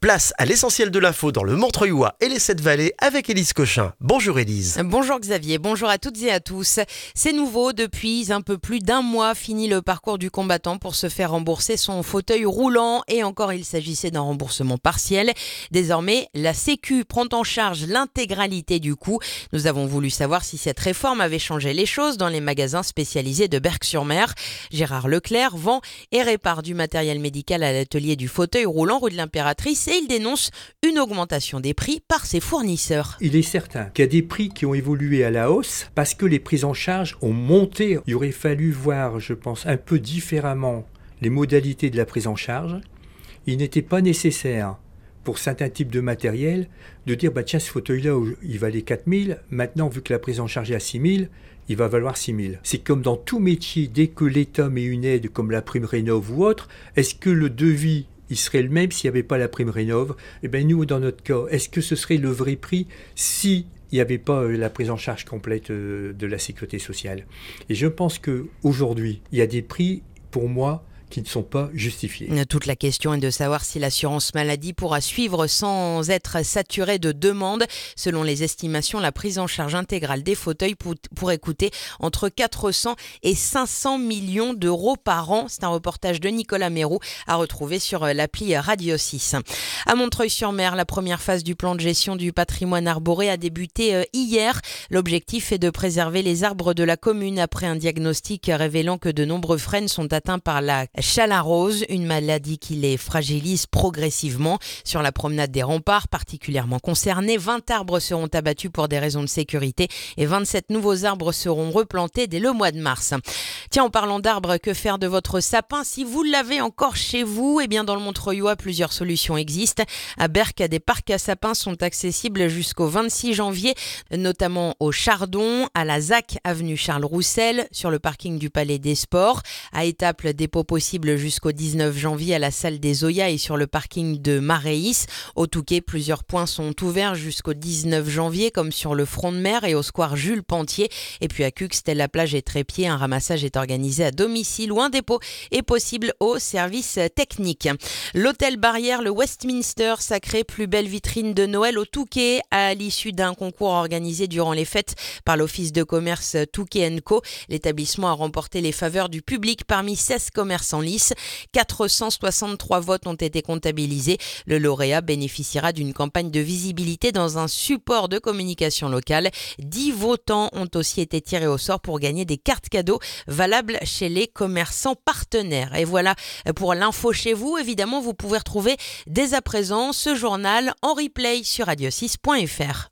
Place à l'essentiel de l'info dans le Montreuilois et les 7 vallées avec Élise Cochin. Bonjour Élise. Bonjour Xavier, bonjour à toutes et à tous. C'est nouveau, depuis un peu plus d'un mois, fini le parcours du combattant pour se faire rembourser son fauteuil roulant et encore il s'agissait d'un remboursement partiel. Désormais, la Sécu prend en charge l'intégralité du coût. Nous avons voulu savoir si cette réforme avait changé les choses dans les magasins spécialisés de Berck-sur-Mer. Gérard Leclerc vend et répare du matériel médical à l'atelier du fauteuil roulant rue de l'Impératrice et il dénonce une augmentation des prix par ses fournisseurs. Il est certain qu'il y a des prix qui ont évolué à la hausse parce que les prises en charge ont monté. Il aurait fallu voir, je pense, un peu différemment les modalités de la prise en charge. Il n'était pas nécessaire pour certains types de matériel de dire tiens, ce fauteuil-là, il valait 4 000, maintenant vu que la prise en charge est à 6 000, il va valoir 6 000. C'est comme dans tout métier, dès que l'État met une aide comme la prime rénov ou autre, est-ce que le devis il serait le même s'il n'y avait pas la prime rénov? Eh bien nous, dans notre cas, est-ce que ce serait le vrai prix si il n'y avait pas la prise en charge complète de la sécurité sociale? Et je pense qu'aujourd'hui, il y a des prix, pour moi, qui ne sont pas justifiés. Toute la question est de savoir si l'assurance maladie pourra suivre sans être saturée de demandes. Selon les estimations, la prise en charge intégrale des fauteuils pourrait coûter entre 400 et 500 millions d'euros par an. C'est un reportage de Nicolas Mérou à retrouver sur l'appli Radio 6. À Montreuil-sur-Mer, la première phase du plan de gestion du patrimoine arboré a débuté hier. L'objectif est de préserver les arbres de la commune après un diagnostic révélant que de nombreux frênes sont atteints par la chalarose, une maladie qui les fragilise progressivement. Sur la promenade des remparts, particulièrement concernée, 20 arbres seront abattus pour des raisons de sécurité et 27 nouveaux arbres seront replantés dès le mois de mars. Tiens, en parlant d'arbres, que faire de votre sapin si vous l'avez encore chez vous? Eh bien, dans le Montreuilois, plusieurs solutions existent. À Berck, des parcs à sapins sont accessibles jusqu'au 26 janvier, notamment au Chardon, à la ZAC, avenue Charles Roussel, sur le parking du Palais des Sports. À Étaples, dépôt possible jusqu'au 19 janvier à la salle des Oyas et sur le parking de Maréis. Au Touquet, plusieurs points sont ouverts jusqu'au 19 janvier, comme sur le front de mer et au square Jules Pentier. Et puis à Cuxtel, la plage et Trépied, un ramassage est organisé à domicile ou un dépôt est possible au service technique. L'hôtel Barrière, le Westminster, sacré plus belle vitrine de Noël au Touquet à l'issue d'un concours organisé durant les fêtes par l'Office de commerce Touquet & Co. L'établissement a remporté les faveurs du public parmi 16 commerces en lice. 463 votes ont été comptabilisés. Le lauréat bénéficiera d'une campagne de visibilité dans un support de communication locale. 10 votants ont aussi été tirés au sort pour gagner des cartes cadeaux valables chez les commerçants partenaires. Et voilà pour l'info chez vous. Évidemment, vous pouvez retrouver dès à présent ce journal en replay sur radio6.fr.